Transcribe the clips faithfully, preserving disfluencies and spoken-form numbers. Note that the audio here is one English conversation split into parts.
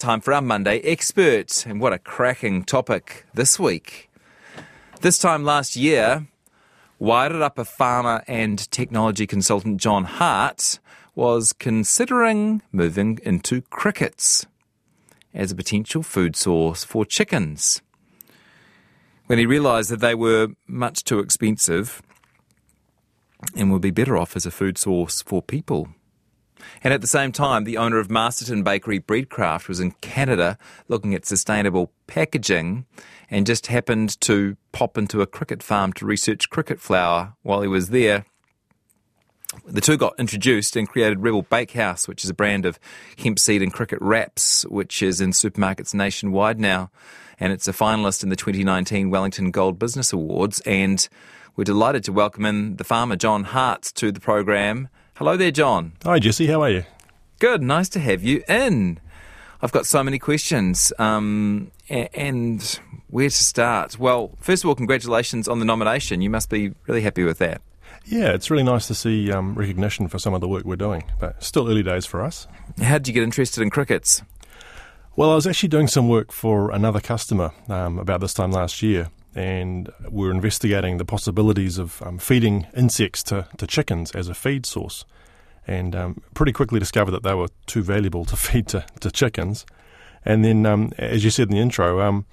Time for our Monday Expert, and what a cracking topic this week. This time last year, Wairarapa farmer and technology consultant John Hart was considering moving into crickets as a potential food source for chickens. When he realised that they were much too expensive and would be better off as a food source for people. And at the same time, the owner of Masterton Bakery Breedcraft was in Canada looking at sustainable packaging and just happened to pop into a cricket farm to research cricket flour while he was there. The two got introduced and created Rebel Bakehouse, which is a brand of hemp seed and cricket wraps, which is in supermarkets nationwide now. And it's a finalist in the twenty nineteen Wellington Gold Business Awards. And we're delighted to welcome in the farmer, John Hart, to the program. Hello there, John. Hi, Jesse. How are you? Good. Nice to have you in. I've got so many questions, um, and where to start? Well, first of all, congratulations on the nomination. You must be really happy with that. Yeah, it's really nice to see um, recognition for some of the work we're doing, but still early days for us. How did you get interested in crickets? Well, I was actually doing some work for another customer um, about this time last year, and we were investigating the possibilities of um, feeding insects to, to chickens as a feed source, and um, pretty quickly discovered that they were too valuable to feed to, to chickens. And then, um, as you said in the intro, um,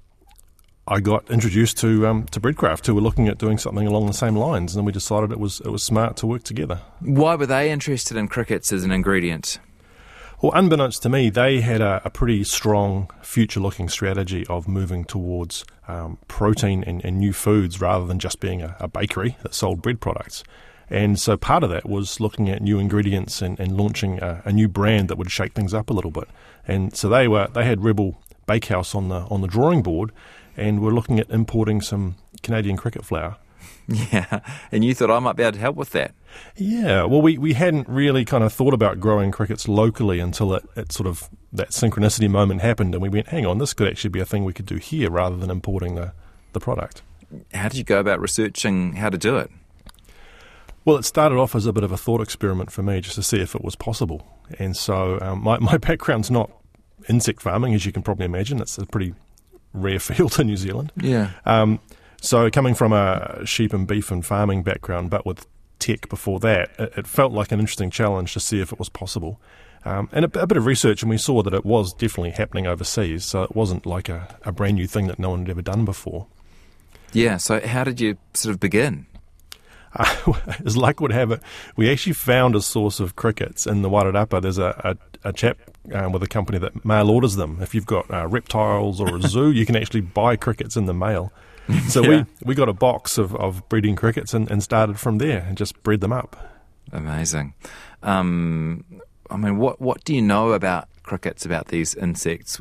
I got introduced to um, to Breedcraft, who were looking at doing something along the same lines, and we decided it was it was smart to work together. Why were they interested in crickets as an ingredient? Well, unbeknownst to me, they had a, a pretty strong future-looking strategy of moving towards um, protein and, and new foods rather than just being a, a bakery that sold bread products. And so part of that was looking at new ingredients and, and launching a, a new brand that would shake things up a little bit. And so they were they had Rebel Bakehouse on the on the drawing board, and were looking at importing some Canadian cricket flour. Yeah, and you thought I might be able to help with that. Yeah, well, we, we hadn't really kind of thought about growing crickets locally until it, it sort of, that synchronicity moment happened, and we went, hang on, this could actually be a thing we could do here rather than importing the, the product. How did you go about researching how to do it? Well, it started off as a bit of a thought experiment for me just to see if it was possible. And so um, my, my background's not insect farming, as you can probably imagine. It's a pretty rare field in New Zealand. Yeah. Um, so coming from a sheep and beef and farming background, but with tech before that, it, it felt like an interesting challenge to see if it was possible. Um, and a, a bit of research, and we saw that it was definitely happening overseas, so it wasn't like a, a brand new thing that no one had ever done before. Yeah, so how did you sort of begin? Uh, as luck would have it, we actually found a source of crickets in the Wairarapa. There's a, a, a chap um, with a company that mail orders them. If you've got uh, reptiles or a zoo, you can actually buy crickets in the mail. So yeah. we, we got a box of, of breeding crickets and, and started from there and just bred them up. Amazing. Um, I mean, what, what do you know about crickets, about these insects?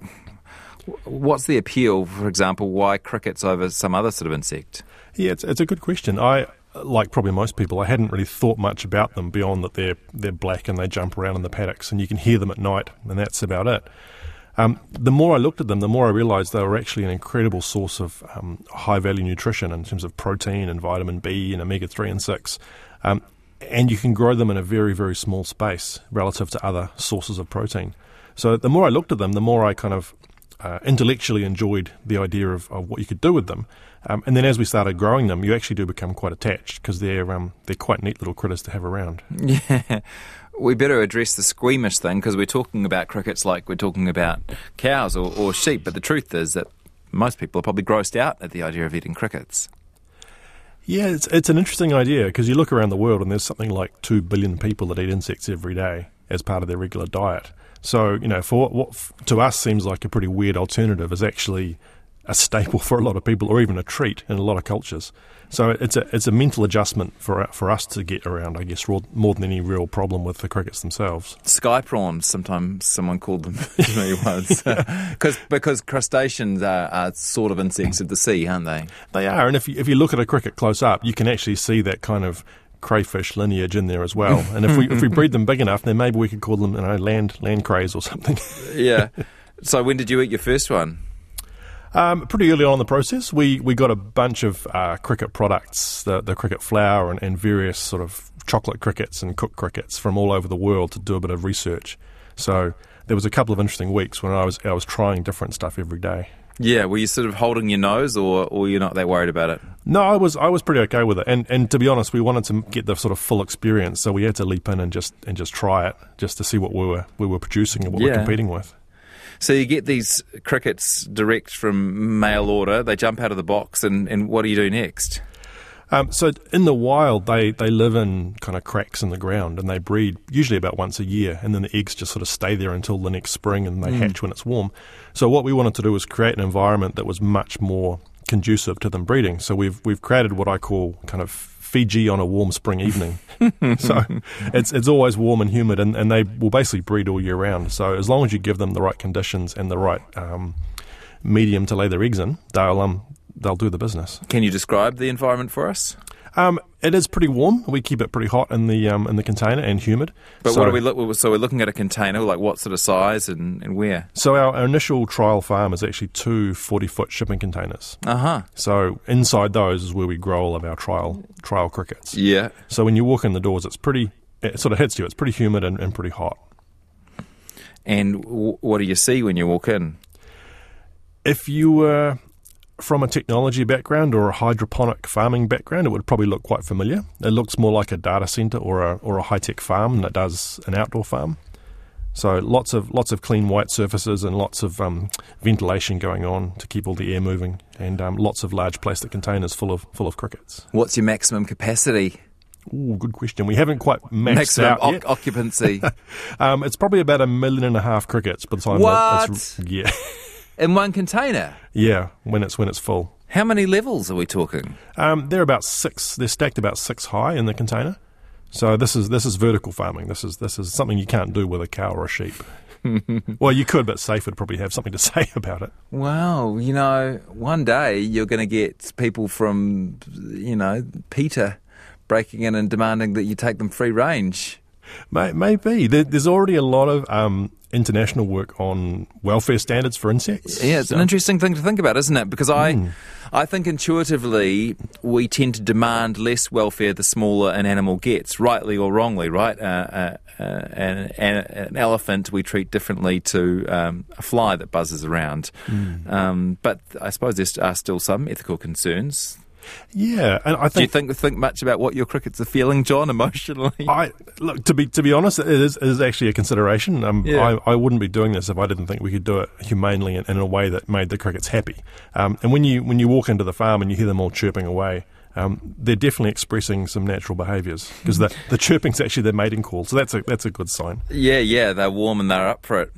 What's the appeal, for example, why crickets over some other sort of insect? Yeah, it's, it's a good question. I, like probably most people, I hadn't really thought much about them beyond that they're they're black and they jump around in the paddocks and you can hear them at night, and that's about it. Um, the more I looked at them, the more I realised they were actually an incredible source of um, high-value nutrition in terms of protein and vitamin B and omega three and six. Um, and you can grow them in a very, very small space relative to other sources of protein. So the more I looked at them, the more I kind of uh, intellectually enjoyed the idea of, of what you could do with them. Um, and then as we started growing them, you actually do become quite attached because they're um, they're quite neat little critters to have around. Yeah, we better address the squeamish thing because we're talking about crickets like we're talking about cows or, or sheep, but the truth is that most people are probably grossed out at the idea of eating crickets. Yeah, it's it's an interesting idea because you look around the world and there's something like two billion people that eat insects every day as part of their regular diet. So, you know, for what, what to us seems like a pretty weird alternative is actually a staple for a lot of people, or even a treat in a lot of cultures. So it's a it's a mental adjustment for for us to get around, I guess, more than any real problem with the crickets themselves. Sky prawns, sometimes someone called them to me once, because because crustaceans are, are sort of insects of the sea, aren't they? They are, and if you, if you look at a cricket close up, you can actually see that kind of crayfish lineage in there as well. And if we if we breed them big enough, then maybe we could call them, you know, land land crays or something. Yeah. So when did you eat your first one? Um, pretty early on in the process, we, we got a bunch of uh, cricket products, the, the cricket flour and, and various sort of chocolate crickets and cooked crickets from all over the world to do a bit of research. So there was a couple of interesting weeks when I was I was trying different stuff every day. Yeah, were you sort of holding your nose, or, or you're not that worried about it? No, I was I was pretty okay with it, and and to be honest, we wanted to get the sort of full experience, so we had to leap in and just and just try it, just to see what we were we were producing and what Yeah. we're competing with. So you get these crickets direct from mail order, they jump out of the box, and, and what do you do next? Um, so in the wild, they, they live in kind of cracks in the ground, and they breed usually about once a year, and then the eggs just sort of stay there until the next spring, and they Mm. hatch when it's warm. So what we wanted to do was create an environment that was much more conducive to them breeding. So we've we've created what I call kind of Fiji on a warm spring evening. So it's it's always warm and humid, and, and they will basically breed all year round. So as long as you give them the right conditions and the right um, medium to lay their eggs in, they'll um they'll do the business. Can you describe the environment for us? Um, it is pretty warm. We keep it pretty hot in the um, in the container and humid. But so, what are we look? So we're looking at a container, like what sort of size and, and where? So our, our initial trial farm is actually two forty-foot shipping containers. Uh huh. So inside those is where we grow all of our trial trial crickets. Yeah. So when you walk in the doors, it's pretty. It sort of hits you. It's pretty humid and, and pretty hot. And w- what do you see when you walk in? If you were from a technology background or a hydroponic farming background, it would probably look quite familiar. It looks more like a data center or a or a high tech farm that does an outdoor farm. So lots of lots of clean white surfaces and lots of um, ventilation going on to keep all the air moving, and um, lots of large plastic containers full of full of crickets. What's your maximum capacity? Ooh, good question. We haven't quite maxed Maximum out oc- yet. occupancy. Um, it's probably about a million and a half crickets by the time What? it's yeah In one container? yeah when it's when it's full. How many levels are we talking? Um, they're about six. They're stacked about six high in the container. So this is this is vertical farming. This is this is something you can't do with a cow or a sheep. Well, you could, but Safe would probably have something to say about it. Wow, you know, one day you're going to get people from, you know, PETA breaking in and demanding that you take them free range. May, maybe there, there's already a lot of um, international work on welfare standards for insects. Yeah, it's So- an interesting thing to think about, isn't it? Because I, Mm. I think intuitively we tend to demand less welfare the smaller an animal gets, rightly or wrongly, right? Uh, uh, uh, an, an, an elephant we treat differently to um, a fly that buzzes around. Mm. Um, but I suppose there are still some ethical concerns. Yeah, and I Do you think think think much about what your crickets are feeling, John, emotionally? I look to be to be honest, it is, it is actually a consideration. Um, Yeah. I, I wouldn't be doing this if I didn't think we could do it humanely and in a way that made the crickets happy. Um, and when you when you walk into the farm and you hear them all chirping away, um, they're definitely expressing some natural behaviours because the the chirping's actually their mating call. So that's a that's a good sign. Yeah, yeah, they're warm and they're up for it.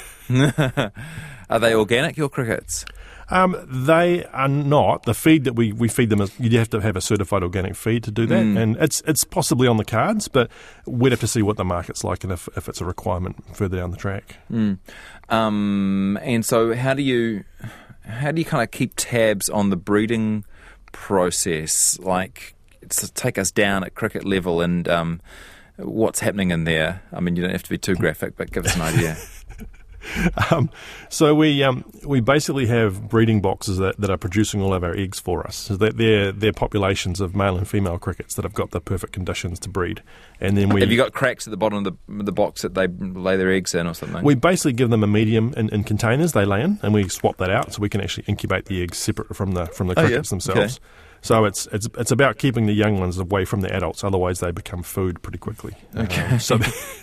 Are they organic, your crickets? Um, they are not. The feed that we, we feed them is you have to have a certified organic feed to do that, Mm. and it's it's possibly on the cards, but we'd have to see what the market's like and if, if it's a requirement further down the track. Mm. Um, and so, how do you how do you kind of keep tabs on the breeding process? Like, to take us down at cricket level and um, what's happening in there. I mean, you don't have to be too graphic, but give us an idea. Um, so we um, we basically have breeding boxes that, that are producing all of our eggs for us. So that they're they're populations of male and female crickets that have got the perfect conditions to breed, and then we Have you got cracks at the bottom of the the box that they lay their eggs in, or something? we basically give them a medium in, in containers they lay in, and we swap that out so we can actually incubate the eggs separate from the from the Oh, yeah. crickets themselves. Okay. So it's it's it's about keeping the young ones away from the adults, otherwise they become food pretty quickly. Okay. Um, so.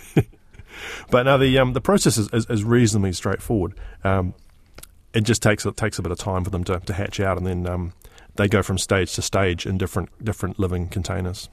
But now the um, the process is, is, is reasonably straightforward. Um, it just takes it takes a bit of time for them to, to hatch out, and then um, they go from stage to stage in different different living containers.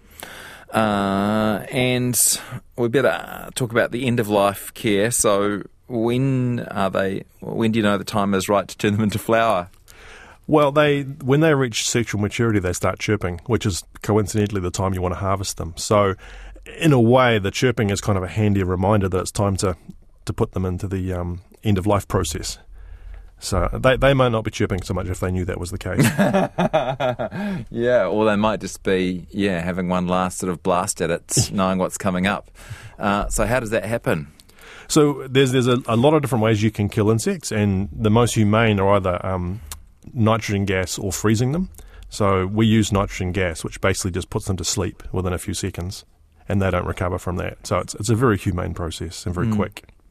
Uh, and we better talk about the end of life care. So, when are they? When do you know the time is right to turn them into flower? Well, they when they reach sexual maturity, they start chirping, which is coincidentally the time you want to harvest them. So, in a way, the chirping is kind of a handy reminder that it's time to, to put them into the um, end of life process. So they they might not be chirping so much if they knew that was the case. Yeah, or they might just be yeah having one last sort of blast at it, knowing what's coming up. Uh, so, how does that happen? So there's there's a, a lot of different ways you can kill insects, and the most humane are either um, nitrogen gas or freezing them. So we use nitrogen gas, which basically just puts them to sleep within a few seconds, and they don't recover from that. So it's it's a very humane process and very Mm. quick.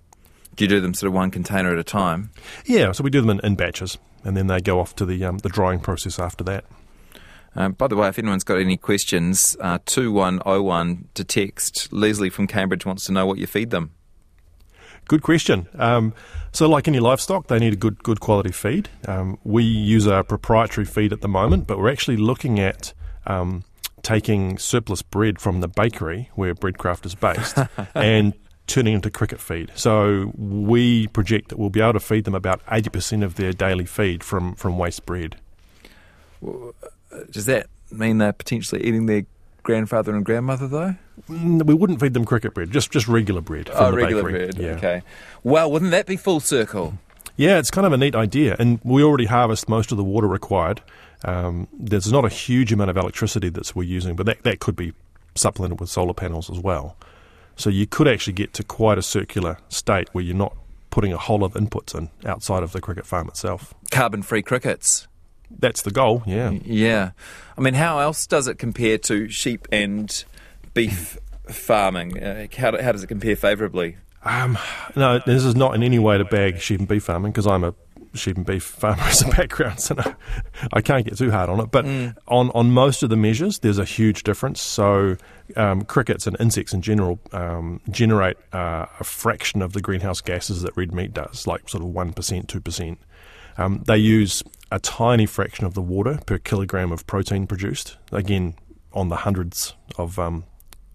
Do you do them sort of one container at a time? Yeah, so we do them in, in batches, and then they go off to the um, the drying process after that. Um, by the way, if anyone's got any questions, uh, two one oh one to text. Leslie from Cambridge wants to know what you feed them. Good question. Um, so like any livestock, they need a good good quality feed. Um, we use a proprietary feed at the moment, but we're actually looking at um, taking surplus bread from the bakery where Breadcraft is based and turning into cricket feed. So we project that we'll be able to feed them about eighty percent of their daily feed from, from waste bread. Well, does that mean they're potentially eating their grandfather and grandmother, though? Mm, we wouldn't feed them cricket bread, just just regular bread from oh, the regular bakery. bread, Yeah. okay. Well, wouldn't that be full circle? Yeah, it's kind of a neat idea, and we already harvest most of the water required. Um, there's not a huge amount of electricity that we're using, but that, that could be supplemented with solar panels as well. So you could actually get to quite a circular state where you're not putting a whole lot of inputs in outside of the cricket farm itself. Carbon-free crickets. That's the goal, yeah. Yeah. I mean, how else does it compare to sheep and beef farming? Uh, how, how does it compare favourably? Um, no, this is not in any way to bag sheep and beef farming, because I'm a sheep and beef farmer as a background, so no, I can't get too hard on it. But mm. on, on most of the measures, there's a huge difference. So um, crickets and insects in general um, generate uh, a fraction of the greenhouse gases that red meat does, like sort of one percent, two percent. Um, they use a tiny fraction of the water per kilogram of protein produced, again, on the hundreds of um,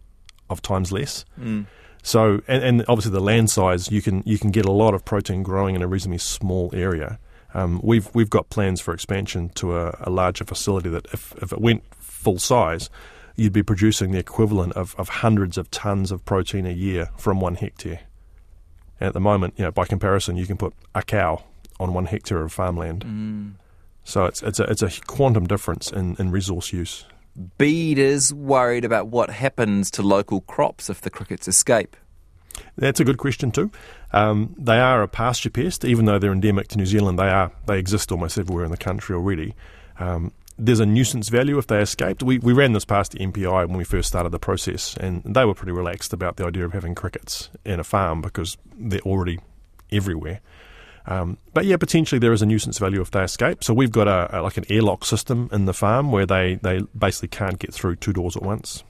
of times less. Mm. So, and, and obviously the land size, you can you can get a lot of protein growing in a reasonably small area. Um, we've we've got plans for expansion to a, a larger facility that, if, if it went full size, you'd be producing the equivalent of, of hundreds of tons of protein a year from one hectare. And at the moment, you know, by comparison, you can put a cow on one hectare of farmland. Mm. So it's it's a it's a quantum difference in, in resource use. Bede is worried about what happens to local crops if the crickets escape. That's a good question too. Um, they are a pasture pest, even though they're endemic to New Zealand. They are they exist almost everywhere in the country already. Um, there's a nuisance value if they escaped. We we ran this past the M P I when we first started the process, and they were pretty relaxed about the idea of having crickets in a farm because they're already everywhere. Um, but yeah, potentially there is a nuisance value if they escape. So we've got a, a like an airlock system in the farm where they, they basically can't get through two doors at once.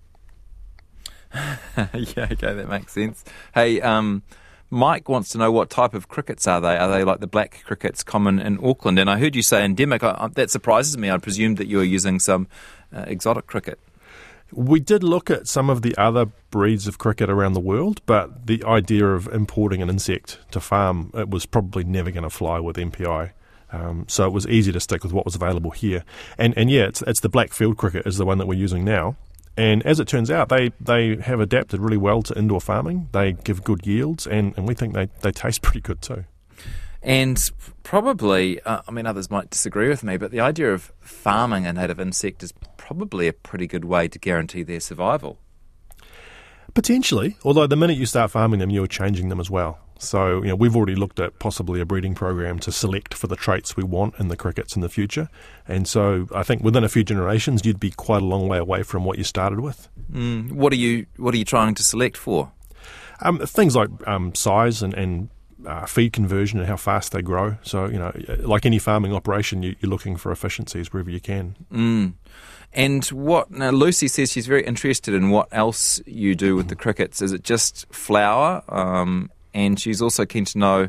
Yeah, okay, that makes sense. Hey, um, Mike wants to know what type of crickets are they? Are they like the black crickets common in Auckland? And I heard you say endemic. I, I, that surprises me. I presumed that you were using some uh, exotic cricket. We did look at some of the other breeds of cricket around the world, but the idea of importing an insect to farm, it was probably never going to fly with M P I. Um, so it was easy to stick with what was available here. And and yeah, it's, it's the black field cricket is the one that we're using now. And as it turns out, they, they have adapted really well to indoor farming. They give good yields, and, and we think they, they taste pretty good too. And probably, uh, I mean, others might disagree with me, but the idea of farming a native insect is probably a pretty good way to guarantee their survival. Potentially, although the minute you start farming them, you're changing them as well. So, you know, we've already looked at possibly a breeding program to select for the traits we want in the crickets in the future. And so I think within a few generations, you'd be quite a long way away from what you started with. Mm, what are you What are you trying to select for? Um, things like um, size and, and uh, feed conversion and how fast they grow. So, you know, like any farming operation, you, you're looking for efficiencies wherever you can. Mm. And what now? Lucy says she's very interested in what else you do with the crickets. Is it just flour? Um, and she's also keen to know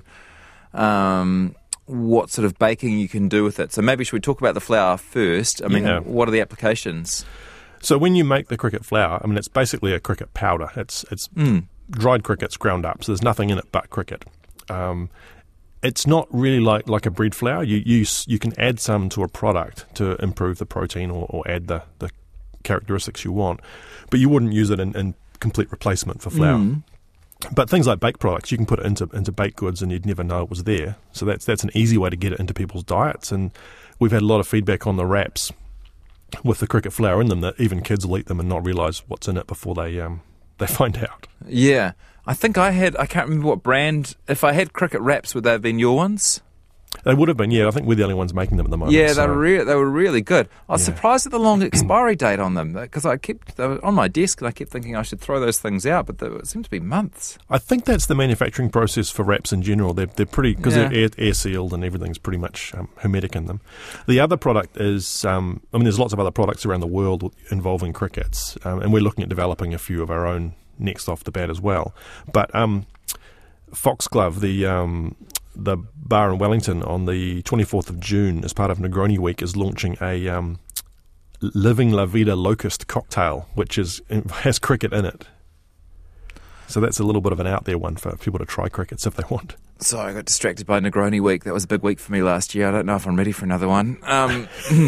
um, what sort of baking you can do with it. So maybe should we talk about the flour first? I mean, yeah. What are the applications? So when you make the cricket flour, I mean, it's basically a cricket powder. It's it's mm. dried crickets ground up. So there's nothing in it but cricket. Um, it's not really like, like a bread flour. You, you you can add some to a product to improve the protein or, or add the, the characteristics you want, but you wouldn't use it in, in complete replacement for flour. Mm. But things like baked products, you can put it into into baked goods and you'd never know it was there. So that's that's an easy way to get it into people's diets. And we've had a lot of feedback on the wraps with the cricket flour in them that even kids will eat them and not realise what's in it before they um they find out. Yeah. I think I had, I can't remember what brand, if I had cricket wraps, would they have been your ones? They would have been, yeah. I think we're the only ones making them at the moment. Yeah, so. they were re- they were really good. I was Yeah. surprised at the long expiry date on them because I kept they were on my desk and I kept thinking I should throw those things out, but they, it seemed to be months. I think that's the manufacturing process for wraps in general. They're, they're pretty, because Yeah. they're air, air sealed and everything's pretty much um, hermetic in them. The other product is, um, I mean, there's lots of other products around the world involving crickets, um, and we're looking at developing a few of our own next off the bat as well. But um, Foxglove, the um, the bar in Wellington, on the twenty-fourth of June, as part of Negroni Week, is launching a um, Living La Vida Locust cocktail, which is has cricket in it. So that's a little bit of an out there one for people to try crickets if they want. Sorry, I got distracted by Negroni Week. That was a big week for me last year. I don't know if I'm ready for another one. Um,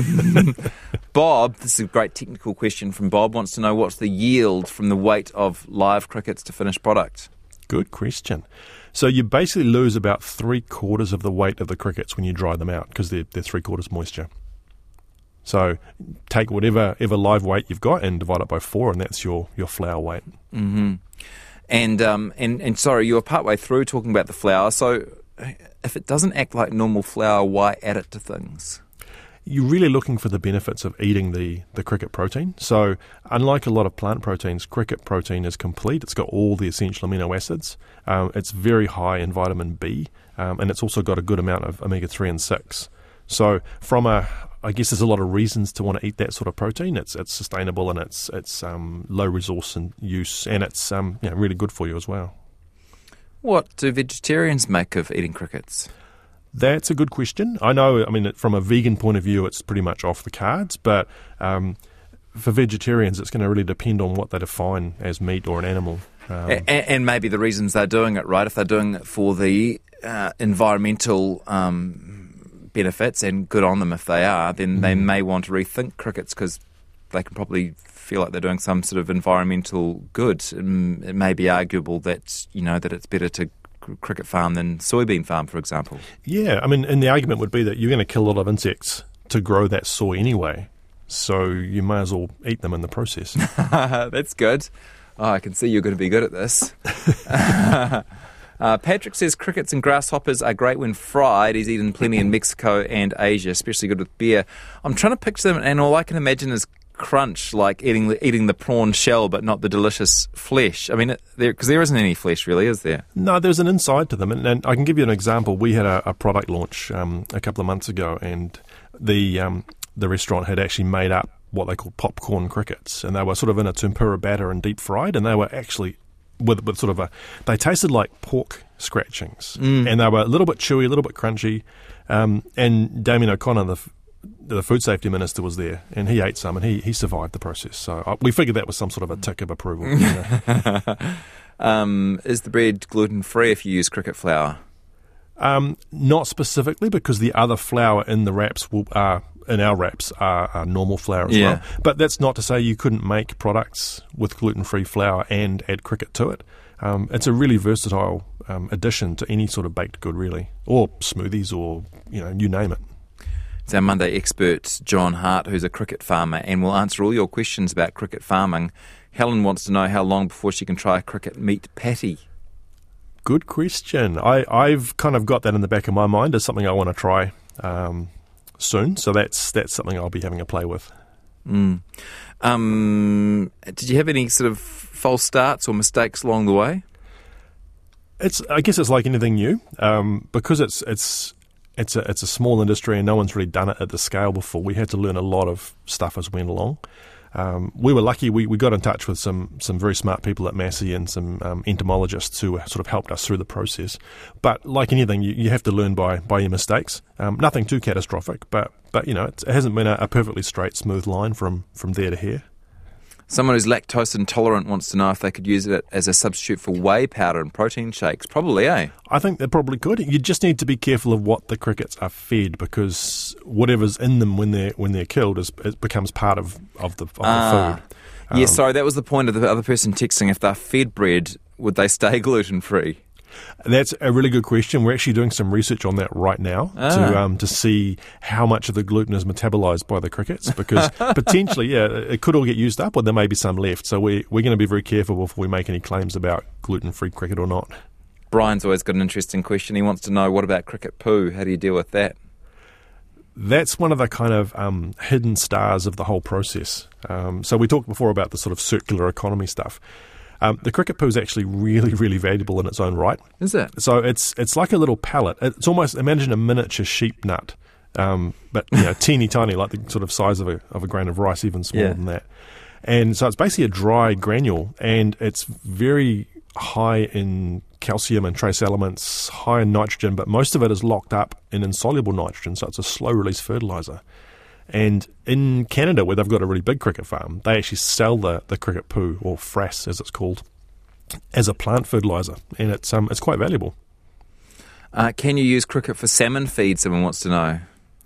Bob, this is a great technical question from Bob, wants to know what's the yield from the weight of live crickets to finished product? Good question. So you basically lose about three quarters of the weight of the crickets when you dry them out because they're, they're three quarters moisture. So take whatever ever live weight you've got and divide it by four, and that's your, your flour weight. Mm-hmm. And, um, and and sorry, you were partway through talking about the flour. So if it doesn't act like normal flour, why add it to things? You're really looking for the benefits of eating the, the cricket protein. So unlike a lot of plant proteins, cricket protein is complete. It's got all the essential amino acids. Um, it's very high in vitamin B, um, and it's also got a good amount of omega three and six. So from a, I guess there's a lot of reasons to want to eat that sort of protein. It's it's sustainable and it's it's um, low resource and use, and it's um, you know, really good for you as well. What do vegetarians make of eating crickets? That's a good question. I know, I mean, from a vegan point of view, it's pretty much off the cards, but um, for vegetarians, it's going to really depend on what they define as meat or an animal. Um, and, and maybe the reasons they're doing it, right? If they're doing it for the uh, environmental um, benefits, and good on them if they are, then mm. they may want to rethink crickets because they can probably feel like they're doing some sort of environmental good. And it may be arguable that, you know, that it's better to cricket farm than soybean farm, for example. Yeah, I mean, and the argument would be that you're going to kill a lot of insects to grow that soy anyway, so you may as well eat them in the process. That's good. Oh, I can see you're going to be good at this. uh, Patrick says crickets and grasshoppers are great when fried. He's eaten plenty in Mexico and Asia, especially good with beer. I'm trying to picture them, and all I can imagine is crunch, like eating the, eating the prawn shell but not the delicious flesh. I mean, because there, there isn't any flesh really, is there? No, there's an inside to them, and, and I can give you an example. We had a, a product launch um, a couple of months ago, and the um, the restaurant had actually made up what they call popcorn crickets, and they were sort of in a tempura batter and deep fried, and they were actually with, with sort of a, they tasted like pork scratchings, mm. and they were a little bit chewy, a little bit crunchy, um, and Damien O'Connor, the the food safety minister, was there, and he ate some, and he, he survived the process. So uh, we figured that was some sort of a tick of approval. You know? um, is the bread gluten-free if you use cricket flour? Um, not specifically, because the other flour in the wraps will, uh, in our wraps are, are normal flour as yeah. well. But that's not to say you couldn't make products with gluten-free flour and add cricket to it. Um, it's a really versatile um, addition to any sort of baked good, really, or smoothies, or you know, you name it. It's our Monday expert, John Hart, who's a cricket farmer, and will answer all your questions about cricket farming. Helen wants to know how long before she can try a cricket meat patty. Good question. I, I've kind of got that in the back of my mind as something I want to try um, soon, so that's that's something I'll be having a play with. Mm. Um, did you have any sort of false starts or mistakes along the way? It's I guess it's like anything new, um, because it's it's it's a it's a small industry and no one's really done it at the scale before. We had to learn a lot of stuff as we went along. Um, we were lucky. We, we got in touch with some, some very smart people at Massey and some um, entomologists who sort of helped us through the process. But like anything, you, you have to learn by, by your mistakes. Um, nothing too catastrophic, but but you know it's, it hasn't been a, a perfectly straight, smooth line from, from there to here. Someone who's lactose intolerant wants to know if they could use it as a substitute for whey powder in protein shakes. Probably, eh? I think they probably could. You just need to be careful of what the crickets are fed, because whatever's in them when they're when they're killed is it becomes part of, of the of ah, the food. Um, yeah, sorry, that was the point of the other person texting. If they're fed bread, would they stay gluten free? That's a really good question. We're actually doing some research on that right now ah. to um, to see how much of the gluten is metabolized by the crickets, because potentially, yeah, it could all get used up, or there may be some left. So we, we're going to be very careful before we make any claims about gluten-free cricket or not. Brian's always got an interesting question. He wants to know, what about cricket poo? How do you deal with that? That's one of the kind of um, hidden stars of the whole process. Um, so we talked before about the sort of circular economy stuff. Um, the cricket poo is actually really, really valuable in its own right. Is it? So it's it's like a little pellet. It's almost, imagine a miniature sheep nut, um, but you know, teeny tiny, like the sort of size of a of a grain of rice, even smaller Yeah. than that. And so it's basically a dry granule, and it's very high in calcium and trace elements, high in nitrogen, but most of it is locked up in insoluble nitrogen, so it's a slow-release fertiliser. And in Canada, where they've got a really big cricket farm, they actually sell the, the cricket poo, or frass as it's called, as a plant fertiliser, and it's um it's quite valuable. Uh, can you use cricket for salmon feed, someone wants to know?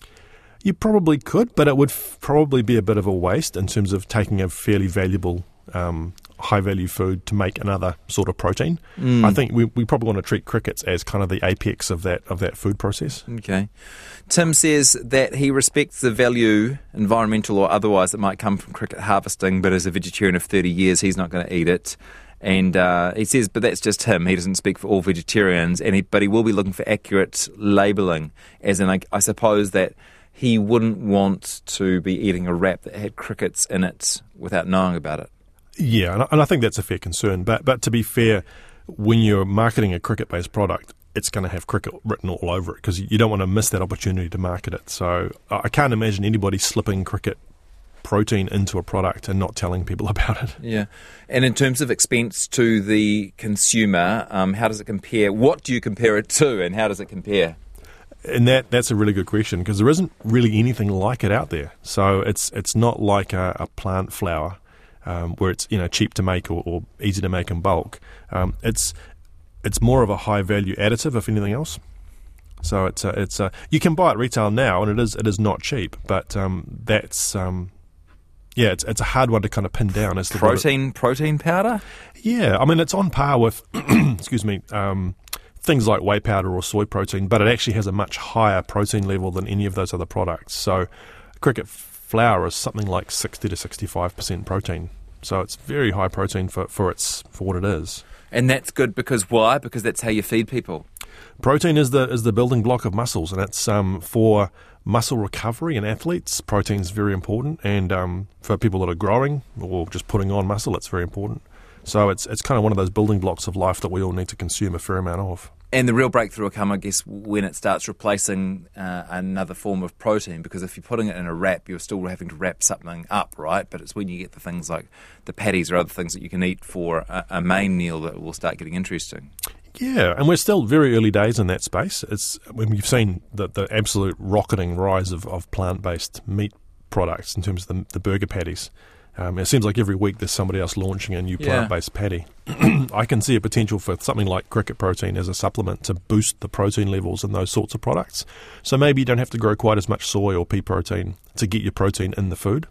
You probably could, but it would f- probably be a bit of a waste in terms of taking a fairly valuable, um, high-value food to make another sort of protein. Mm. I think we, we probably want to treat crickets as kind of the apex of that of that food process. Okay. Tim says that he respects the value, environmental or otherwise, that might come from cricket harvesting, but as a vegetarian of thirty years, he's not going to eat it. And uh, he says, but that's just him. He doesn't speak for all vegetarians, and he, but he will be looking for accurate labelling, as in, I, I suppose that he wouldn't want to be eating a wrap that had crickets in it without knowing about it. Yeah, and I, and I think that's a fair concern. But but to be fair, when you're marketing a cricket-based product, it's going to have cricket written all over it because you don't want to miss that opportunity to market it. So I can't imagine anybody slipping cricket protein into a product and not telling people about it. Yeah. And in terms of expense to the consumer, um, how does it compare? What do you compare it to, and how does it compare? And that that's a really good question because there isn't really anything like it out there. So it's it's not like a, a plant flour um, where it's you know cheap to make or, or easy to make in bulk. Um, it's it's more of a high value additive, if anything else. So it's a, it's a, you can buy it retail now, and it is it is not cheap. But um, that's um, yeah, it's it's a hard one to kind of pin down as to protein protein powder. Yeah, I mean it's on par with excuse me. Um, things like whey powder or soy protein, but it actually has a much higher protein level than any of those other products. So cricket flour is something like sixty to sixty-five percent protein. So it's very high protein for, for its for what it is. And that's good because why? Because that's how you feed people. Protein is the is the building block of muscles, and it's um, for muscle recovery in athletes. Protein is very important, and um, for people that are growing or just putting on muscle, it's very important. So it's it's kind of one of those building blocks of life that we all need to consume a fair amount of. And the real breakthrough will come, I guess, when it starts replacing uh, another form of protein, because if you're putting it in a wrap, you're still having to wrap something up, right? But it's when you get the things like the patties or other things that you can eat for a, a main meal that will start getting interesting. Yeah, and we're still very early days in that space. It's when we've seen the, the absolute rocketing rise of, of plant-based meat products in terms of the, the burger patties. Um, it seems like every week there's somebody else launching a new Yeah. plant-based patty. I can see a potential for something like cricket protein as a supplement to boost the protein levels in those sorts of products. So maybe you don't have to grow quite as much soy or pea protein to get your protein in the food.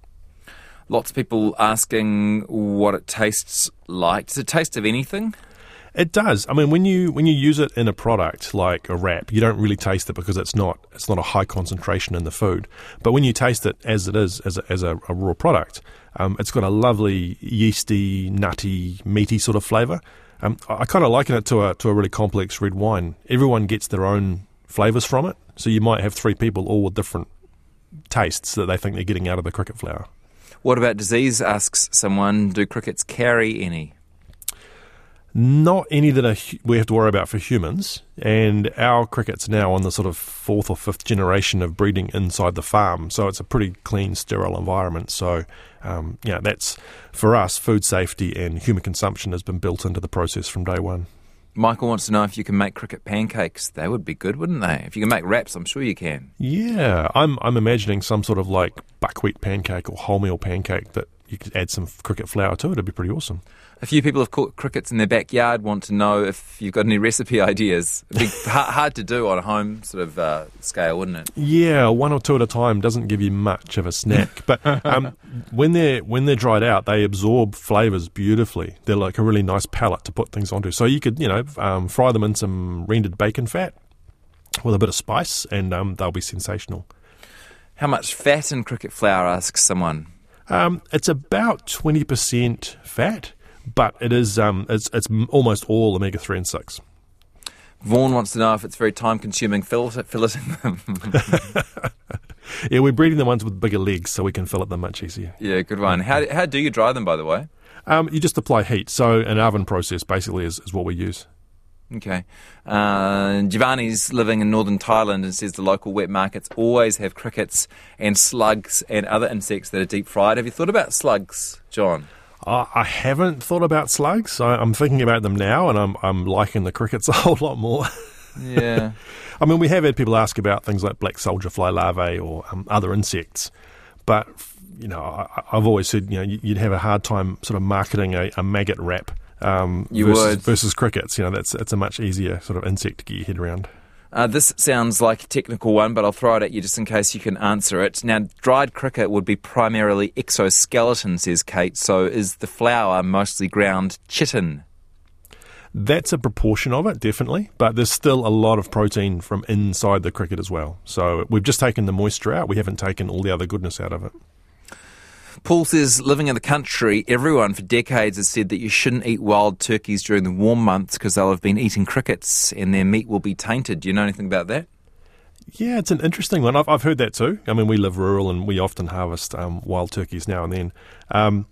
Lots of people asking what it tastes like. Does it taste of anything? It does. I mean, when you when you use it in a product like a wrap, you don't really taste it because it's not it's not a high concentration in the food. But when you taste it as it is, as a, as a, a raw product, um, it's got a lovely yeasty, nutty, meaty sort of flavour. Um, I, I kind of liken it to a to a really complex red wine. Everyone gets their own flavours from it, so you might have three people all with different tastes that they think they're getting out of the cricket flour. What about disease, asks someone. Do crickets carry any? Not any that are, hu- we have to worry about for humans, and our cricket's now on the sort of fourth or fifth generation of breeding inside the farm, so it's a pretty clean, sterile environment. So, um, yeah, that's, for us, food safety and human consumption has been built into the process from day one. Michael wants to know if you can make cricket pancakes. They would be good, wouldn't they? If you can make wraps, I'm sure you can. Yeah, I'm I'm imagining some sort of like buckwheat pancake or wholemeal pancake that you could add some cricket flour to it. It'd be pretty awesome. A few people have caught crickets in their backyard, want to know if you've got any recipe ideas. It'd be hard, hard to do on a home sort of uh, scale, wouldn't it? Yeah, one or two at a time doesn't give you much of a snack. But um, when they're when they're dried out, they absorb flavours beautifully. They're like a really nice palette to put things onto. So you could, you know, um, fry them in some rendered bacon fat with a bit of spice, and um, they'll be sensational. How much fat in cricket flour, asks someone. Um, it's about twenty percent fat, but it is um, it's it's almost all omega three and six. Vaughan wants to know if it's very time-consuming fillet- filleting them. Yeah, we're breeding the ones with bigger legs so we can fillet them much easier. Yeah, good one. How, how do you dry them, by the way? Um, you just apply heat. So an oven process basically is, is what we use. Okay. Uh, Giovanni's living in northern Thailand and says the local wet markets always have crickets and slugs and other insects that are deep fried. Have you thought about slugs, John? Uh, I haven't thought about slugs. I, I'm thinking about them now, and I'm I'm liking the crickets a whole lot more. Yeah. I mean, we have had people ask about things like black soldier fly larvae or um, other insects, but you know, I, I've always said you know you'd have a hard time sort of marketing a, a maggot wrap um, you versus, would. versus crickets. You know, that's it's a much easier sort of insect to get your head around. Uh, this sounds like a technical one, but I'll throw it at you just in case you can answer it. Now, dried cricket would be primarily exoskeleton, says Kate, so is the flour mostly ground chitin? That's a proportion of it, definitely, but there's still a lot of protein from inside the cricket as well. So we've just taken the moisture out. We haven't taken all the other goodness out of it. Paul says, living in the country, everyone for decades has said that you shouldn't eat wild turkeys during the warm months because they'll have been eating crickets and their meat will be tainted. Do you know anything about that? Yeah, it's an interesting one. I've, I've heard that too. I mean, we live rural and we often harvest um, wild turkeys now and then. Um,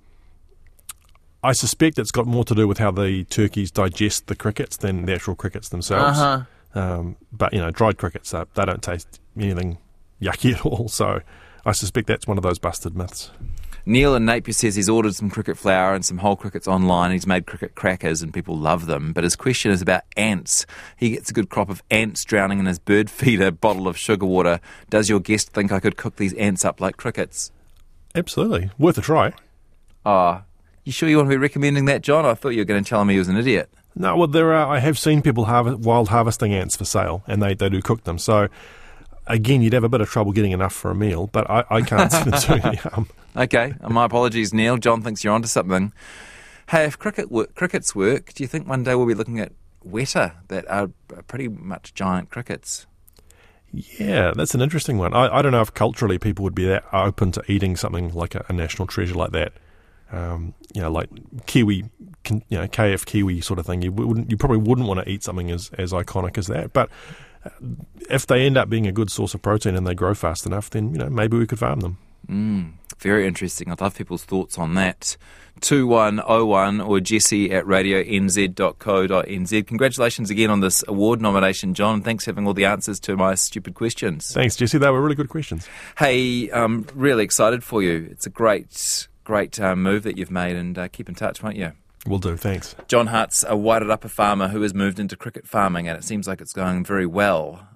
I suspect it's got more to do with how the turkeys digest the crickets than the actual crickets themselves. Uh-huh. Um, but, you know, dried crickets, uh, they don't taste anything yucky at all. So I suspect that's one of those busted myths. Neil in Napier says he's ordered some cricket flour and some whole crickets online. He's made cricket crackers and people love them. But his question is about ants. He gets a good crop of ants drowning in his bird feeder bottle of sugar water. Does your guest think I could cook these ants up like crickets? Absolutely. Worth a try. Ah, oh, you sure you want to be recommending that, John? I thought you were going to tell me he was an idiot. No, well, there are. I have seen people harvest, wild harvesting ants for sale, and they, they do cook them. So, again, you'd have a bit of trouble getting enough for a meal, but I, I can't see them doing any harm. Okay, my apologies, Neil. John thinks you're onto something. Hey, if cricket work, crickets work, do you think one day we'll be looking at weta that are pretty much giant crickets? Yeah, that's an interesting one. I, I don't know if culturally people would be that open to eating something like a, a national treasure like that. Um, you know, like Kiwi, you know, K F Kiwi sort of thing. You wouldn't, you probably wouldn't want to eat something as, as iconic as that. But if they end up being a good source of protein and they grow fast enough, then you know maybe we could farm them. Mm, very interesting. I'd love people's thoughts on that. two one oh one or jesse at radio n z dot co dot n z. Congratulations again on this award nomination, John. Thanks for having all the answers to my stupid questions. Thanks, Jesse. They were really good questions. Hey, I'm really excited for you. It's a great, great uh, move that you've made, and uh, keep in touch, won't you? Will do, thanks. John Hart's a Wairarapa farmer who has moved into cricket farming, and it seems like it's going very well.